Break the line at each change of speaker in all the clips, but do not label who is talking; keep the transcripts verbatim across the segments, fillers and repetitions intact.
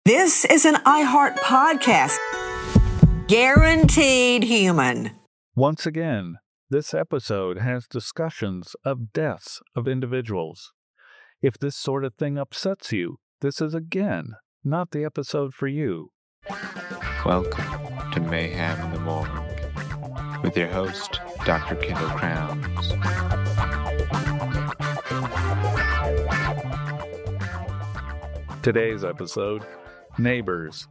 This is an iHeart podcast. Guaranteed human.
Once again, this episode has discussions of deaths of individuals. If this sort of thing upsets you, this is again not the episode for you.
Welcome to Mayhem in the Morgue with your host, Doctor Kendall Crowns.
Today's episode, Neighbors.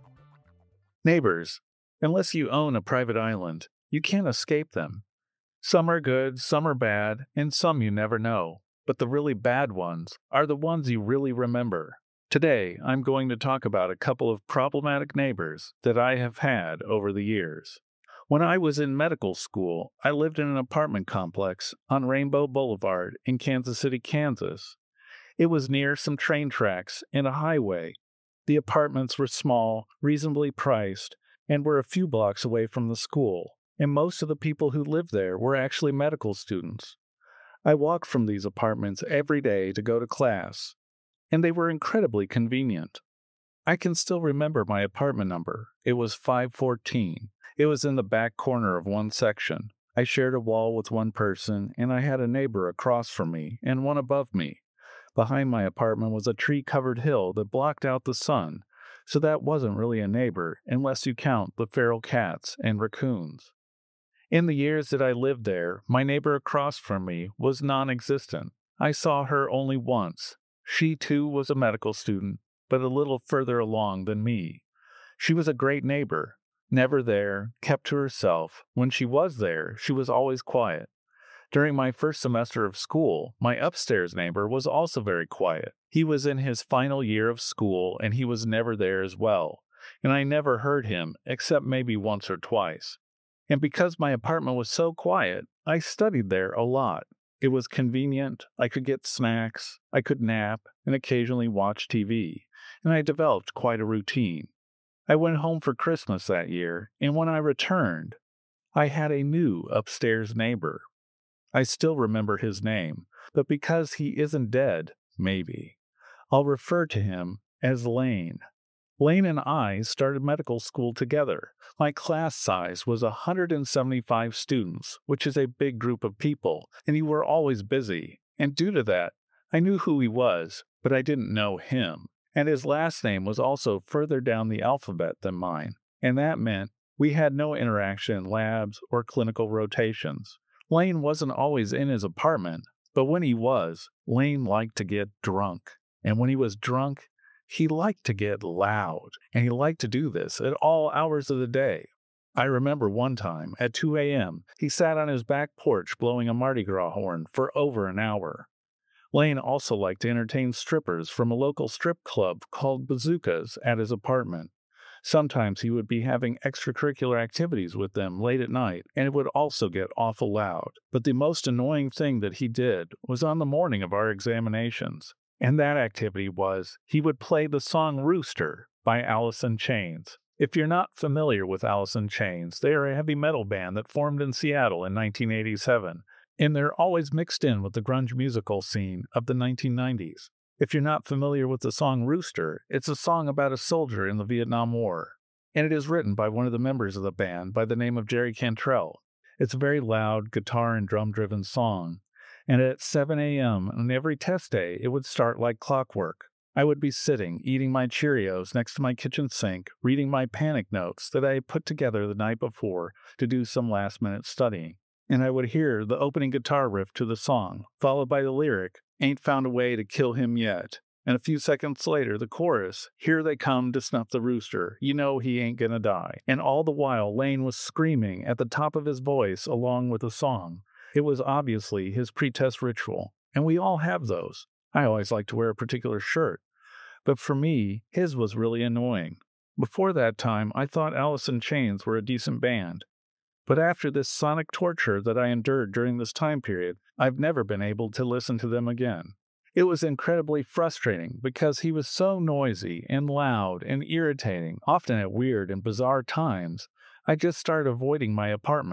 Neighbors. Unless you own a private island, you can't escape them. Some are good, some are bad, and some you never know. But the really bad ones are the ones you really remember. Today, I'm going to talk about a couple of problematic neighbors that I have had over the years. When I was in medical school, I lived in an apartment complex on Rainbow Boulevard in Kansas City, Kansas. It was near some train tracks and a highway. The apartments were small, reasonably priced, and were a few blocks away from the school, and most of the people who lived there were actually medical students. I walked from these apartments every day to go to class, and they were incredibly convenient. I can still remember my apartment number. It was five fourteen. It was in the back corner of one section. I shared a wall with one person, and I had a neighbor across from me and one above me. Behind my apartment was a tree-covered hill that blocked out the sun, so that wasn't really a neighbor unless you count the feral cats and raccoons. In the years that I lived there, my neighbor across from me was non-existent. I saw her only once. She too was a medical student, but a little further along than me. She was a great neighbor, never there, kept to herself. When she was there, she was always quiet. During my first semester of school, my upstairs neighbor was also very quiet. He was in his final year of school, and he was never there as well, and I never heard him except maybe once or twice. And because my apartment was so quiet, I studied there a lot. It was convenient, I could get snacks, I could nap, and occasionally watch T V, and I developed quite a routine. I went home for Christmas that year, and when I returned, I had a new upstairs neighbor. I still remember his name, but because he isn't dead, maybe, I'll refer to him as Lane. Lane and I started medical school together. My class size was one hundred seventy-five students, which is a big group of people, and you were always busy. And due to that, I knew who he was, but I didn't know him. And his last name was also further down the alphabet than mine, and that meant we had no interaction in labs or clinical rotations. Lane wasn't always in his apartment, but when he was, Lane liked to get drunk. And when he was drunk, he liked to get loud, and he liked to do this at all hours of the day. I remember one time, at two a.m., he sat on his back porch blowing a Mardi Gras horn for over an hour. Lane also liked to entertain strippers from a local strip club called Bazookas at his apartment. Sometimes he would be having extracurricular activities with them late at night, and it would also get awful loud. But the most annoying thing that he did was on the morning of our examinations. And that activity was, he would play the song Rooster by Alice in Chains. If you're not familiar with Alice in Chains, they are a heavy metal band that formed in Seattle in nineteen eighty-seven, and they're always mixed in with the grunge musical scene of the nineteen nineties. If you're not familiar with the song Rooster, it's a song about a soldier in the Vietnam War, and it is written by one of the members of the band by the name of Jerry Cantrell. It's a very loud, guitar and drum-driven song, and at seven a.m. on every test day, it would start like clockwork. I would be sitting, eating my Cheerios next to my kitchen sink, reading my panic notes that I had put together the night before to do some last-minute studying, and I would hear the opening guitar riff to the song, followed by the lyric, "Ain't found a way to kill him yet." And a few seconds later, the chorus, "Here they come to snuff the rooster. You know he ain't gonna die." And all the while, Lane was screaming at the top of his voice along with the song. It was obviously his pre-test ritual, and we all have those. I always like to wear a particular shirt, but for me, his was really annoying. Before that time, I thought Alice in Chains were a decent band. But after this sonic torture that I endured during this time period, I've never been able to listen to them again. It was incredibly frustrating because he was so noisy and loud and irritating, often at weird and bizarre times. I just started avoiding my apartment.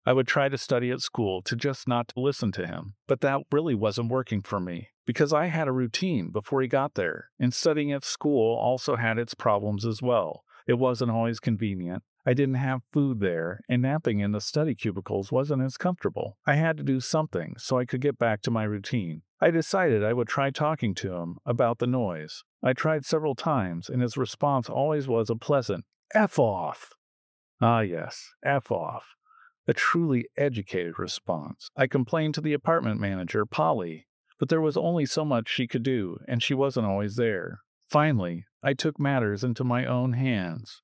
I would try to study at school to just not to listen to him, but that really wasn't working for me because I had a routine before he got there, and studying at school also had its problems as well. It wasn't always convenient. I didn't have food there, and napping in the study cubicles wasn't as comfortable. I had to do something so I could get back to my routine. I decided I would try talking to him about the noise. I tried several times, and his response always was a pleasant, F off. Ah yes, F off. A truly educated response. I complained to the apartment manager, Polly, but there was only so much she could do, and she wasn't always there. Finally, I took matters into my own hands.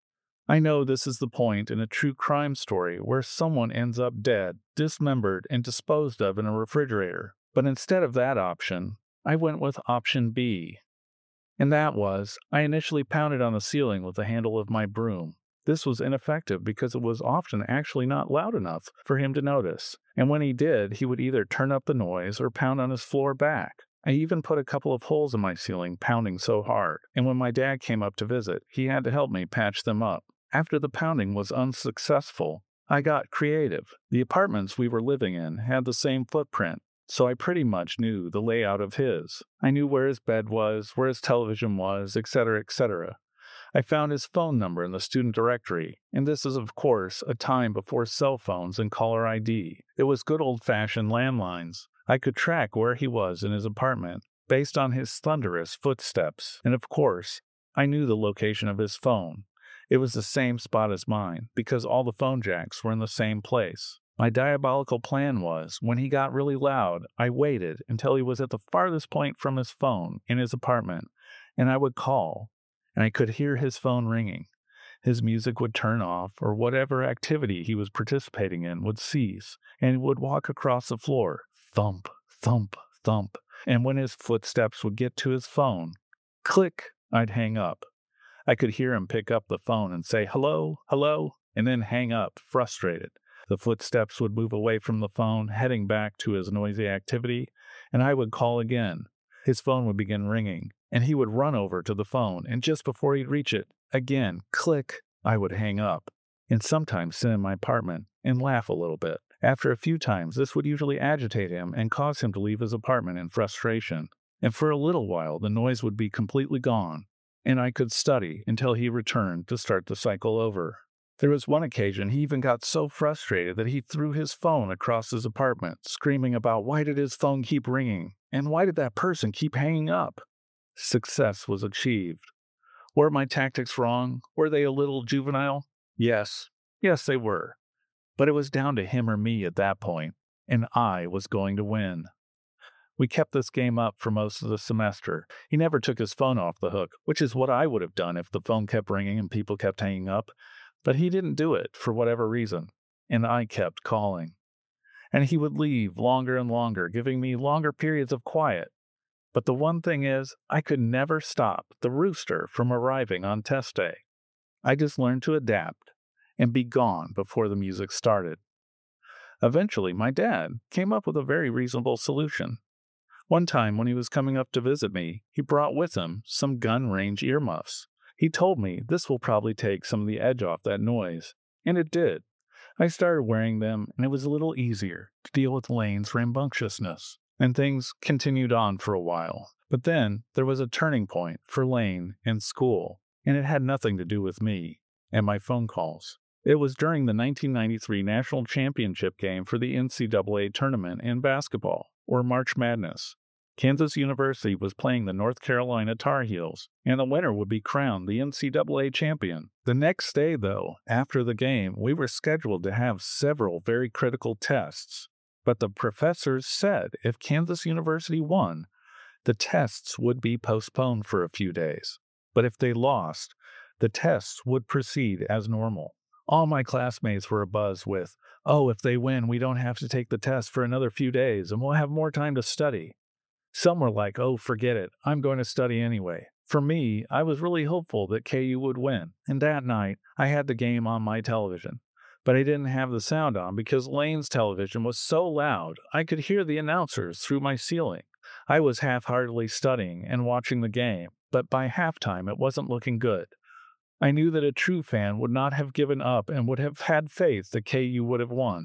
I know this is the point in a true crime story where someone ends up dead, dismembered, and disposed of in a refrigerator, but instead of that option, I went with option B. And that was, I initially pounded on the ceiling with the handle of my broom. This was ineffective because it was often actually not loud enough for him to notice, and when he did, he would either turn up the noise or pound on his floor back. I even put a couple of holes in my ceiling pounding so hard, and when my dad came up to visit, he had to help me patch them up. After the pounding was unsuccessful, I got creative. The apartments we were living in had the same footprint, so I pretty much knew the layout of his. I knew where his bed was, where his television was, et cetera, et cetera. I found his phone number in the student directory, and this is, of course, a time before cell phones and caller I D. It was good old-fashioned landlines. I could track where he was in his apartment based on his thunderous footsteps, and of course, I knew the location of his phone. It was the same spot as mine, because all the phone jacks were in the same place. My diabolical plan was, when he got really loud, I waited until he was at the farthest point from his phone in his apartment, and I would call. And I could hear his phone ringing. His music would turn off, or whatever activity he was participating in would cease, and he would walk across the floor, thump, thump, thump, and when his footsteps would get to his phone, click, I'd hang up. I could hear him pick up the phone and say, hello, hello, and then hang up, frustrated. The footsteps would move away from the phone, heading back to his noisy activity, and I would call again. His phone would begin ringing, and he would run over to the phone, and just before he'd reach it, again, click, I would hang up, and sometimes sit in my apartment and laugh a little bit. After a few times, this would usually agitate him and cause him to leave his apartment in frustration, and for a little while the noise would be completely gone, and I could study until he returned to start the cycle over. There was one occasion he even got so frustrated that he threw his phone across his apartment, screaming about why did his phone keep ringing, and why did that person keep hanging up? Success was achieved. Were my tactics wrong? Were they a little juvenile? Yes. Yes, they were. But it was down to him or me at that point, and I was going to win. We kept this game up for most of the semester. He never took his phone off the hook, which is what I would have done if the phone kept ringing and people kept hanging up. But he didn't do it for whatever reason, and I kept calling. And he would leave longer and longer, giving me longer periods of quiet. But the one thing is, I could never stop the rooster from arriving on test day. I just learned to adapt and be gone before the music started. Eventually, my dad came up with a very reasonable solution. One time when he was coming up to visit me, he brought with him some gun range earmuffs. He told me this will probably take some of the edge off that noise, and it did. I started wearing them, and it was a little easier to deal with Lane's rambunctiousness, and things continued on for a while. But then there was a turning point for Lane and school, and it had nothing to do with me and my phone calls. It was during the nineteen ninety-three National Championship game for the N C double A tournament in basketball, or March Madness. Kansas University was playing the North Carolina Tar Heels, and the winner would be crowned the N C double A champion. The next day, though, after the game, we were scheduled to have several very critical tests. But the professors said if Kansas University won, the tests would be postponed for a few days. But if they lost, the tests would proceed as normal. All my classmates were abuzz with, oh, if they win, we don't have to take the test for another few days, and we'll have more time to study. Some were like, oh, forget it, I'm going to study anyway. For me, I was really hopeful that K U would win, and that night, I had the game on my television. But I didn't have the sound on because Lane's television was so loud, I could hear the announcers through my ceiling. I was half-heartedly studying and watching the game, but by halftime it wasn't looking good. I knew that a true fan would not have given up and would have had faith that K U would have won.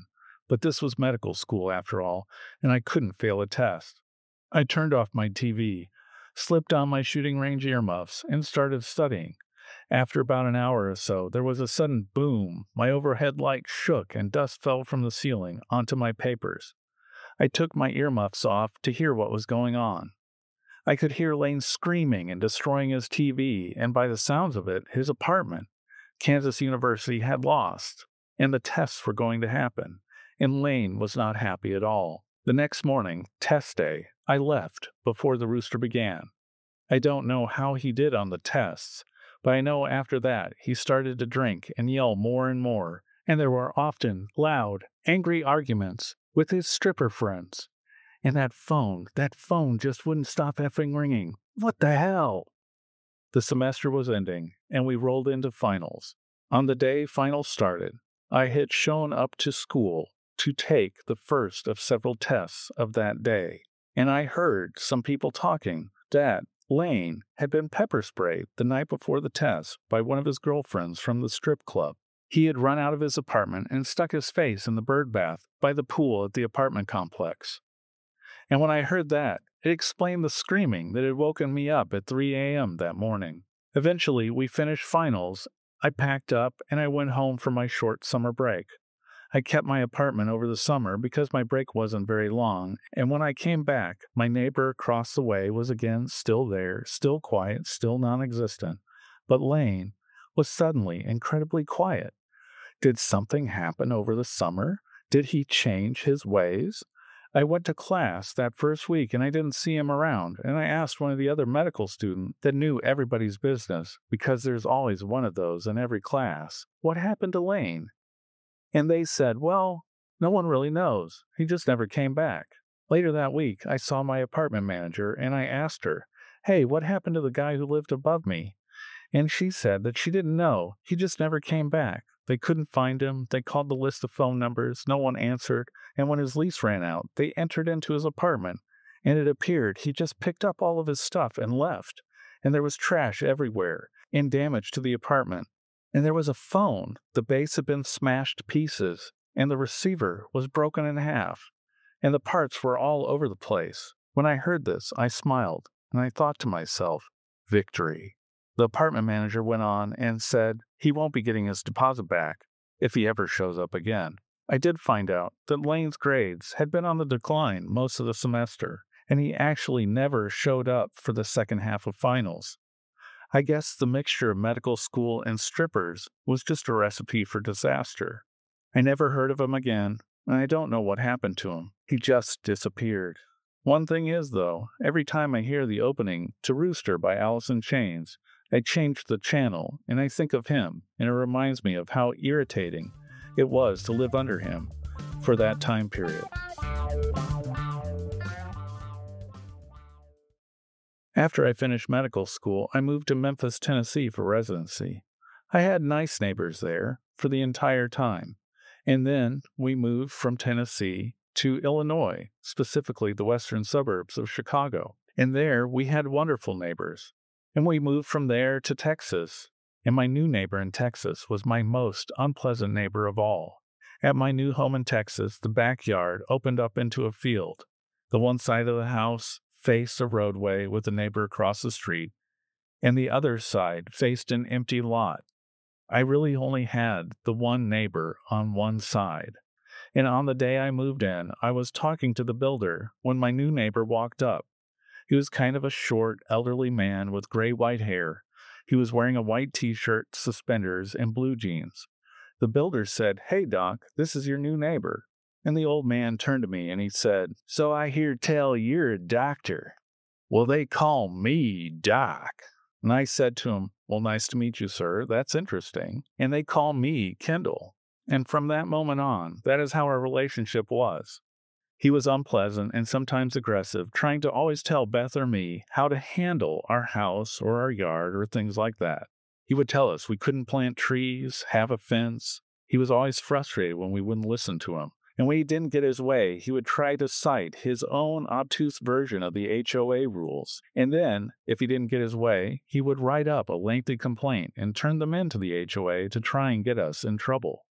But this was medical school after all, and I couldn't fail a test. I turned off my T V, slipped on my shooting range earmuffs, and started studying. After about an hour or so, there was a sudden boom. My overhead light shook and dust fell from the ceiling onto my papers. I took my earmuffs off to hear what was going on. I could hear Lane screaming and destroying his T V, and by the sounds of it, his apartment. Kansas University had lost, and the tests were going to happen, and Lane was not happy at all. The next morning, test day, I left before the rooster began. I don't know how he did on the tests, but I know after that he started to drink and yell more and more, and there were often loud, angry arguments with his stripper friends. And that phone, that phone just wouldn't stop effing ringing. What the hell? The semester was ending, and we rolled into finals. On the day finals started, I had shown up to school to take the first of several tests of that day, and I heard some people talking that Lane had been pepper sprayed the night before the test by one of his girlfriends from the strip club. He had run out of his apartment and stuck his face in the bird bath by the pool at the apartment complex. And when I heard that, it explained the screaming that had woken me up at three a.m. that morning. Eventually, we finished finals. I packed up and I went home for my short summer break. I kept my apartment over the summer because my break wasn't very long, and when I came back, my neighbor across the way was again still there, still quiet, still non-existent. But Lane was suddenly incredibly quiet. Did something happen over the summer? Did he change his ways? I went to class that first week and I didn't see him around, and I asked one of the other medical students that knew everybody's business, because there's always one of those in every class, what happened to Lane? And they said, well, no one really knows. He just never came back. Later that week, I saw my apartment manager and I asked her, hey, what happened to the guy who lived above me? And she said that she didn't know. He just never came back. They couldn't find him. They called the list of phone numbers. No one answered. And when his lease ran out, they entered into his apartment. And it appeared he just picked up all of his stuff and left. And there was trash everywhere and damage to the apartment. And there was a phone. The base had been smashed to pieces. And the receiver was broken in half. And the parts were all over the place. When I heard this, I smiled. And I thought to myself, victory. The apartment manager went on and said he won't be getting his deposit back if he ever shows up again. I did find out that Lane's grades had been on the decline most of the semester, and he actually never showed up for the second half of finals. I guess the mixture of medical school and strippers was just a recipe for disaster. I never heard of him again, and I don't know what happened to him. He just disappeared. One thing is, though, every time I hear the opening to Rooster by Alice in Chains, I change the channel, and I think of him, and it reminds me of how irritating it was to live under him for that time period. After I finished medical school, I moved to Memphis, Tennessee for residency. I had nice neighbors there for the entire time, and then we moved from Tennessee to Illinois, specifically the western suburbs of Chicago, and there we had wonderful neighbors. And we moved from there to Texas, and my new neighbor in Texas was my most unpleasant neighbor of all. At my new home in Texas, the backyard opened up into a field. The one side of the house faced a roadway with a neighbor across the street, and the other side faced an empty lot. I really only had the one neighbor on one side. And on the day I moved in, I was talking to the builder when my new neighbor walked up. He was kind of a short, elderly man with gray-white hair. He was wearing a white t-shirt, suspenders, and blue jeans. The builder said, "Hey, Doc, this is your new neighbor." And the old man turned to me and he said, "So I hear tell you're a doctor." "Well, they call me Doc." And I said to him, "Well, nice to meet you, sir. That's interesting. And they call me Kendall." And from that moment on, that is how our relationship was. He was unpleasant and sometimes aggressive, trying to always tell Beth or me how to handle our house or our yard or things like that. He would tell us we couldn't plant trees, have a fence. He was always frustrated when we wouldn't listen to him. And when he didn't get his way, he would try to cite his own obtuse version of the H O A rules. And then, if he didn't get his way, he would write up a lengthy complaint and turn them into the H O A to try and get us in trouble.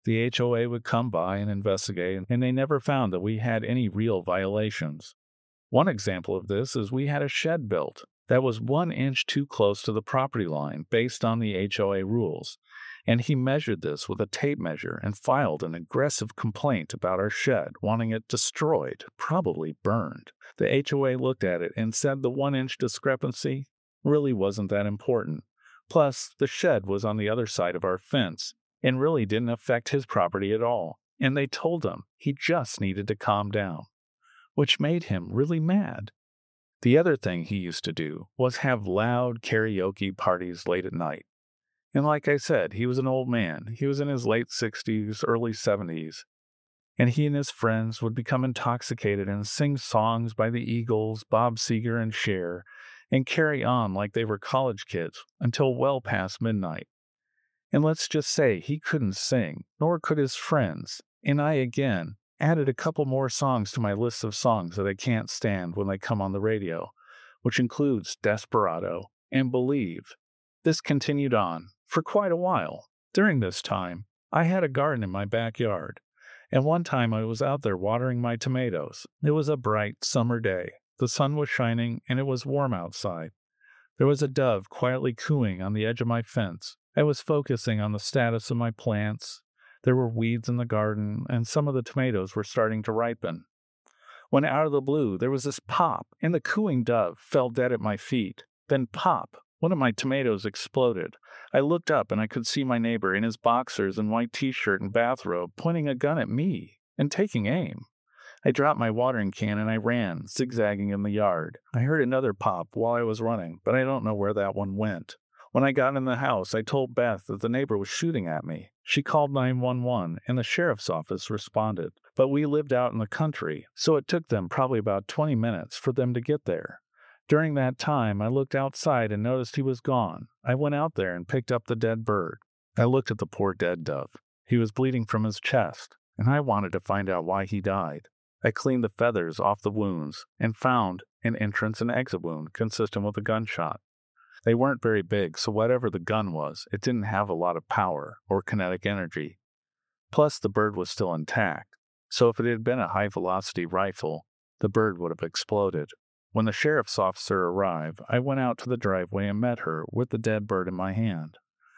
The H O A would come by and investigate, and they never found that we had any real violations. One example of this is we had a shed built that was one inch too close to the property line based on the H O A rules, and he measured this with a tape measure and filed an aggressive complaint about our shed, wanting it destroyed, probably burned. The H O A looked at it and said the one-inch discrepancy really wasn't that important. Plus, the shed was on the other side of our fence and really didn't affect his property at all, and they told him he just needed to calm down, which made him really mad. The other thing he used to do was have loud karaoke parties late at night. And like I said, he was an old man. He was in his late sixties, early seventies, and he and his friends would become intoxicated and sing songs by the Eagles, Bob Seger, and Cher, and carry on like they were college kids until well past midnight. And let's just say he couldn't sing, nor could his friends, and I again added a couple more songs to my list of songs that I can't stand when they come on the radio, which includes Desperado and Believe. This continued on for quite a while. During this time, I had a garden in my backyard, and one time I was out there watering my tomatoes. It was a bright summer day. The sun was shining, and it was warm outside. There was a dove quietly cooing on the edge of my fence. I was focusing on the status of my plants. There were weeds in the garden, and some of the tomatoes were starting to ripen. When out of the blue, there was this pop, and the cooing dove fell dead at my feet. Then pop, one of my tomatoes exploded. I looked up, and I could see my neighbor in his boxers and white t-shirt and bathrobe pointing a gun at me and taking aim. I dropped my watering can, and I ran, zigzagging in the yard. I heard another pop while I was running, but I don't know where that one went. When I got in the house, I told Beth that the neighbor was shooting at me. She called nine one one, and the sheriff's office responded. But we lived out in the country, so it took them probably about twenty minutes for them to get there. During that time, I looked outside and noticed he was gone. I went out there and picked up the dead bird. I looked at the poor dead dove. He was bleeding from his chest, and I wanted to find out why he died. I cleaned the feathers off the wounds and found an entrance and exit wound consistent with a gunshot. They weren't very big, so whatever the gun was, it didn't have a lot of power or kinetic energy. Plus, the bird was still intact, so if it had been a high-velocity rifle, the bird would have exploded. When the sheriff's officer arrived, I went out to the driveway and met her with the dead bird in my hand.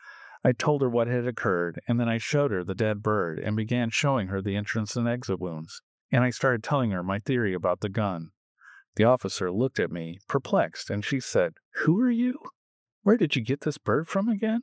I told her what had occurred, and then I showed her the dead bird and began showing her the entrance and exit wounds, and I started telling her my theory about the gun. The officer looked at me, perplexed, and she said, "Who are you? Where did you get this bird from again?"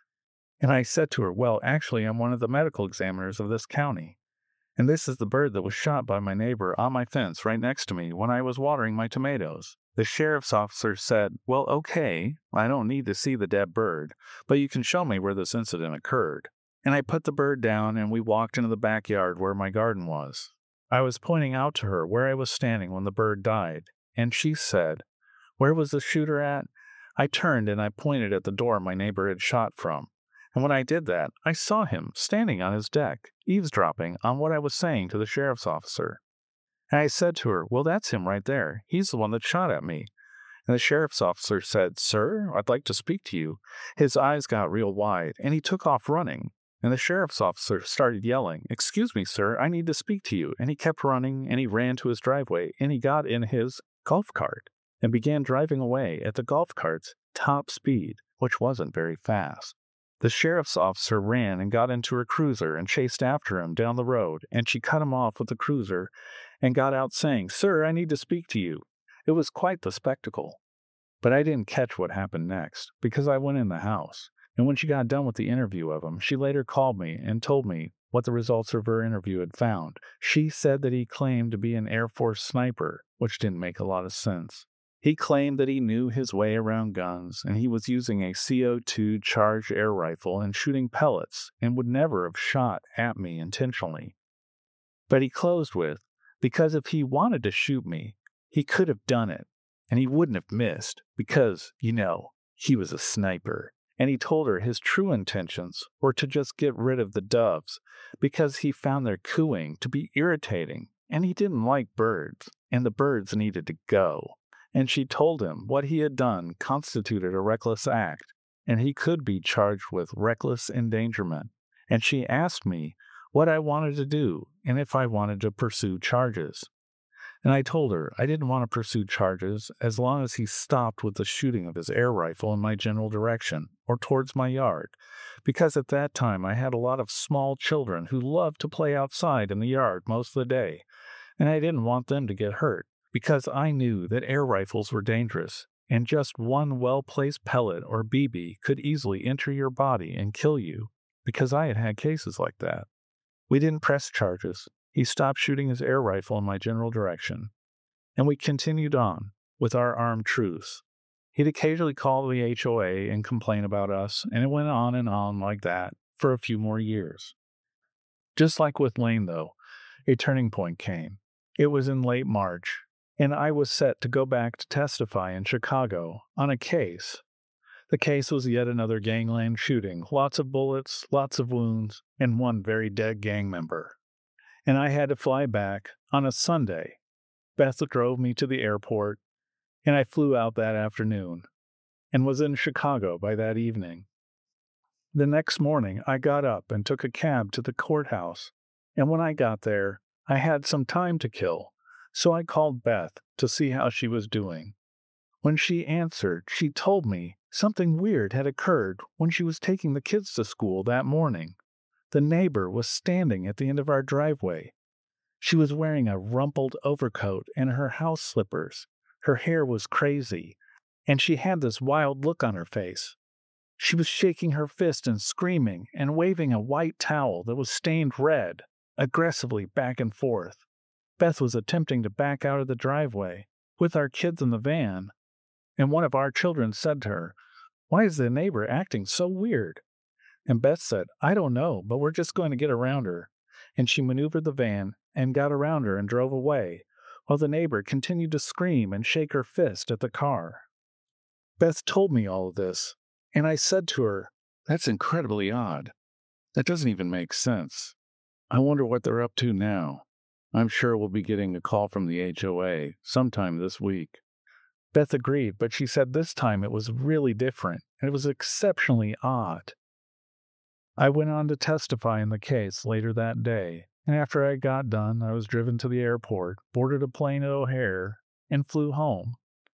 And I said to her, "Well, actually, I'm one of the medical examiners of this county, and this is the bird that was shot by my neighbor on my fence right next to me when I was watering my tomatoes." The sheriff's officer said, "Well, okay, I don't need to see the dead bird, but you can show me where this incident occurred." And I put the bird down, and we walked into the backyard where my garden was. I was pointing out to her where I was standing when the bird died, and she said, "Where was the shooter at?" I turned and I pointed at the door my neighbor had shot from, and when I did that, I saw him standing on his deck, eavesdropping on what I was saying to the sheriff's officer. And I said to her, "Well, that's him right there. He's the one that shot at me." And the sheriff's officer said, "Sir, I'd like to speak to you." His eyes got real wide, and he took off running. And the sheriff's officer started yelling, "Excuse me, sir, I need to speak to you." And he kept running, and he ran to his driveway, and he got in his golf cart and began driving away at the golf cart's top speed, which wasn't very fast. The sheriff's officer ran and got into her cruiser and chased after him down the road, and she cut him off with the cruiser and got out saying, "Sir, I need to speak to you." It was quite the spectacle. But I didn't catch what happened next, because I went in the house. And when she got done with the interview of him, she later called me and told me what the results of her interview had found. She said that he claimed to be an Air Force sniper, which didn't make a lot of sense. He claimed that he knew his way around guns, and he was using a C O two charged air rifle and shooting pellets, and would never have shot at me intentionally. But he closed with, because if he wanted to shoot me, he could have done it, and he wouldn't have missed, because, you know, he was a sniper. And he told her his true intentions were to just get rid of the doves, because he found their cooing to be irritating, and he didn't like birds, and the birds needed to go. And she told him what he had done constituted a reckless act, and he could be charged with reckless endangerment. And she asked me what I wanted to do, and if I wanted to pursue charges. And I told her I didn't want to pursue charges as long as he stopped with the shooting of his air rifle in my general direction or towards my yard, because at that time I had a lot of small children who loved to play outside in the yard most of the day, and I didn't want them to get hurt, because I knew that air rifles were dangerous, and just one well-placed pellet or B B could easily enter your body and kill you, because I had had cases like that. We didn't press charges. He stopped shooting his air rifle in my general direction, and we continued on with our armed truce. He'd occasionally call the H O A and complain about us, and it went on and on like that for a few more years. Just like with Lane, though, a turning point came. It was in late March, and I was set to go back to testify in Chicago on a case. The case was yet another gangland shooting, lots of bullets, lots of wounds, and one very dead gang member. And I had to fly back on a Sunday. Beth drove me to the airport, and I flew out that afternoon, and was in Chicago by that evening. The next morning, I got up and took a cab to the courthouse, and when I got there, I had some time to kill, so I called Beth to see how she was doing. When she answered, she told me something weird had occurred when she was taking the kids to school that morning. The neighbor was standing at the end of our driveway. She was wearing a rumpled overcoat and her house slippers. Her hair was crazy, and she had this wild look on her face. She was shaking her fist and screaming and waving a white towel that was stained red, aggressively back and forth. Beth was attempting to back out of the driveway with our kids in the van, and one of our children said to her, "Why is the neighbor acting so weird?" And Beth said, "I don't know, but we're just going to get around her." And she maneuvered the van and got around her and drove away, while the neighbor continued to scream and shake her fist at the car. Beth told me all of this, and I said to her, "That's incredibly odd. That doesn't even make sense. I wonder what they're up to now. I'm sure we'll be getting a call from the H O A sometime this week." Beth agreed, but she said this time it was really different, and it was exceptionally odd. I went on to testify in the case later that day, and after I got done, I was driven to the airport, boarded a plane at O'Hare, and flew home.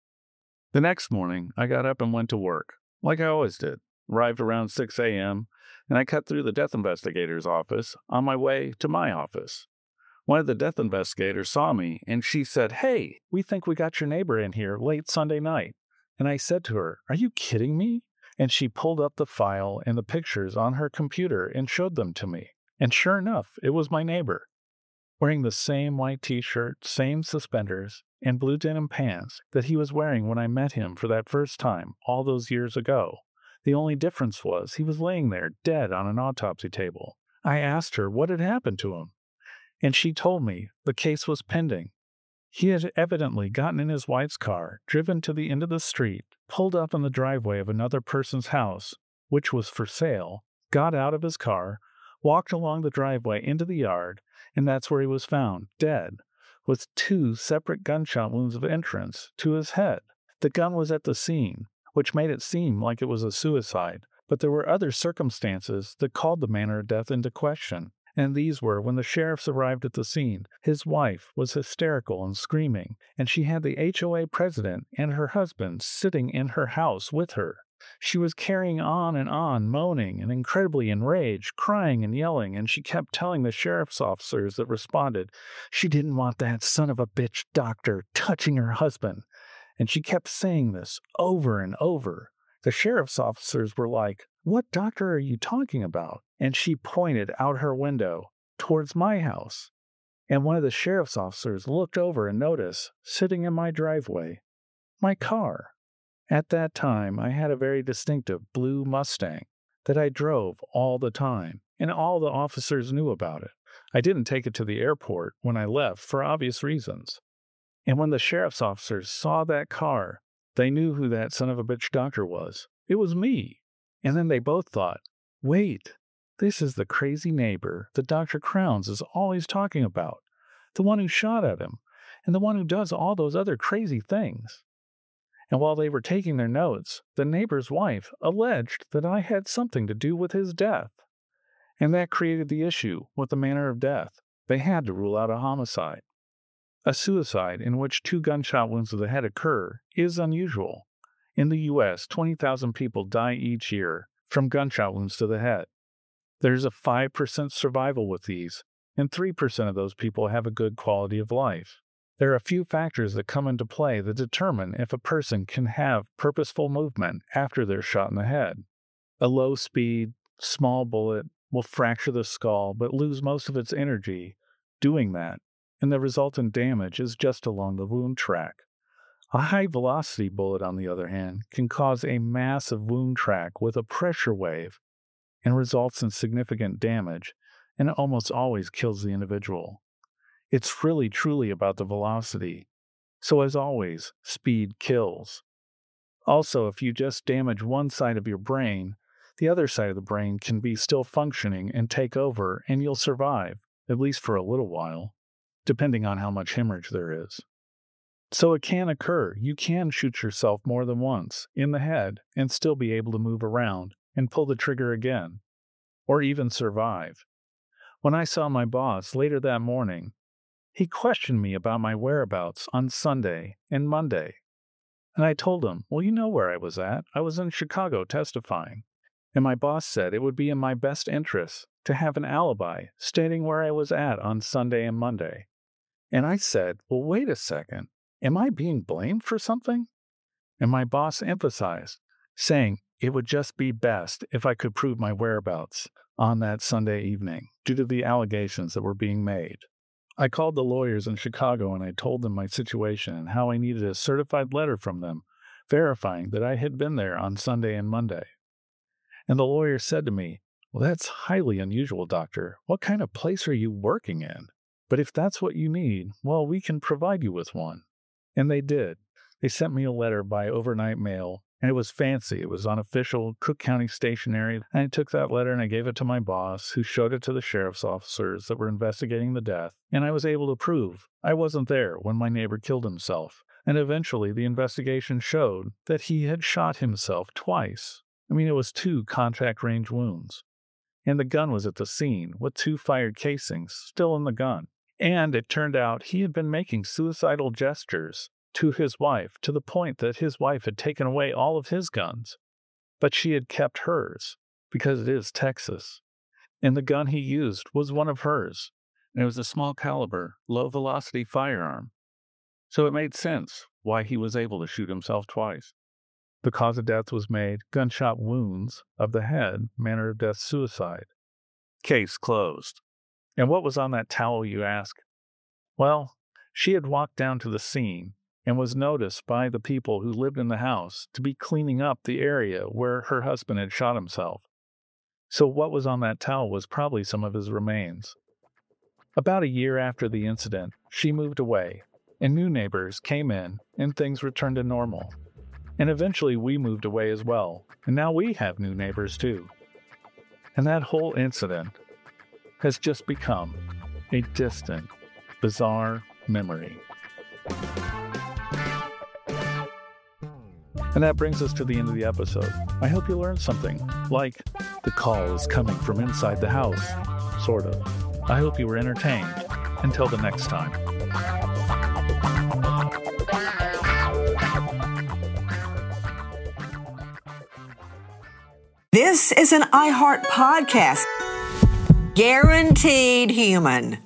The next morning, I got up and went to work, like I always did. Arrived around six a.m., and I cut through the death investigator's office on my way to my office. One of the death investigators saw me, and she said, "Hey, we think we got your neighbor in here late Sunday night." And I said to her, "Are you kidding me?" And she pulled up the file and the pictures on her computer and showed them to me. And sure enough, it was my neighbor, wearing the same white t-shirt, same suspenders, and blue denim pants that he was wearing when I met him for that first time all those years ago. The only difference was he was laying there dead on an autopsy table. I asked her what had happened to him, and she told me the case was pending. He had evidently gotten in his wife's car, driven to the end of the street, pulled up in the driveway of another person's house, which was for sale, got out of his car, walked along the driveway into the yard, and that's where he was found, dead, with two separate gunshot wounds of entrance to his head. The gun was at the scene, which made it seem like it was a suicide, but there were other circumstances that called the manner of death into question. And these were, when the sheriffs arrived at the scene, his wife was hysterical and screaming, and she had the H O A president and her husband sitting in her house with her. She was carrying on and on, moaning and incredibly enraged, crying and yelling, and she kept telling the sheriff's officers that responded she didn't want that son of a bitch doctor touching her husband. And she kept saying this over and over. The sheriff's officers were like, "What doctor are you talking about?" And she pointed out her window towards my house. And one of the sheriff's officers looked over and noticed, sitting in my driveway, my car. At that time, I had a very distinctive blue Mustang that I drove all the time, and all the officers knew about it. I didn't take it to the airport when I left for obvious reasons. And when the sheriff's officers saw that car, they knew who that son of a bitch doctor was. It was me. And then they both thought, wait, this is the crazy neighbor that Doctor Crowns is always talking about, the one who shot at him, and the one who does all those other crazy things. And while they were taking their notes, the neighbor's wife alleged that I had something to do with his death. And that created the issue with the manner of death. They had to rule out a homicide. A suicide in which two gunshot wounds to the head occur is unusual. In the U S, twenty thousand people die each year from gunshot wounds to the head. There's a five percent survival with these, and three percent of those people have a good quality of life. There are a few factors that come into play that determine if a person can have purposeful movement after they're shot in the head. A low-speed, small bullet will fracture the skull but lose most of its energy doing that, and the resultant damage is just along the wound track. A high-velocity bullet, on the other hand, can cause a massive wound track with a pressure wave and results in significant damage, and it almost always kills the individual. It's really truly about the velocity. So as always, speed kills. Also, if you just damage one side of your brain, the other side of the brain can be still functioning and take over, and you'll survive, at least for a little while, depending on how much hemorrhage there is. So it can occur. You can shoot yourself more than once in the head and still be able to move around and pull the trigger again, or even survive. When I saw my boss later that morning, he questioned me about my whereabouts on Sunday and Monday. And I told him, well, you know where I was at. I was in Chicago testifying. And my boss said it would be in my best interest to have an alibi stating where I was at on Sunday and Monday. And I said, well, wait a second. Am I being blamed for something? And my boss emphasized, saying it would just be best if I could prove my whereabouts on that Sunday evening due to the allegations that were being made. I called the lawyers in Chicago and I told them my situation and how I needed a certified letter from them verifying that I had been there on Sunday and Monday. And the lawyer said to me, well, that's highly unusual, doctor. What kind of place are you working in? But if that's what you need, well, we can provide you with one. And they did. They sent me a letter by overnight mail, and it was fancy. It was on official Cook County stationery. And I took that letter and I gave it to my boss, who showed it to the sheriff's officers that were investigating the death. And I was able to prove I wasn't there when my neighbor killed himself. And eventually the investigation showed that he had shot himself twice. I mean, it was two contact range wounds. And the gun was at the scene with two fired casings still in the gun. And it turned out he had been making suicidal gestures to his wife to the point that his wife had taken away all of his guns, but she had kept hers because it is Texas. And the gun he used was one of hers, and it was a small caliber, low velocity firearm. So it made sense why he was able to shoot himself twice. The cause of death was made gunshot wounds of the head, manner of death suicide. Case closed. And what was on that towel, you ask? Well, she had walked down to the scene and was noticed by the people who lived in the house to be cleaning up the area where her husband had shot himself. So what was on that towel was probably some of his remains. About a year after the incident, she moved away, and new neighbors came in, and things returned to normal. And eventually we moved away as well, and now we have new neighbors too. And that whole incident has just become a distant, bizarre memory. And that brings us to the end of the episode. I hope you learned something, like the call is coming from inside the house, sort of. I hope you were entertained. Until the next time.
This is an iHeart podcast. Guaranteed human.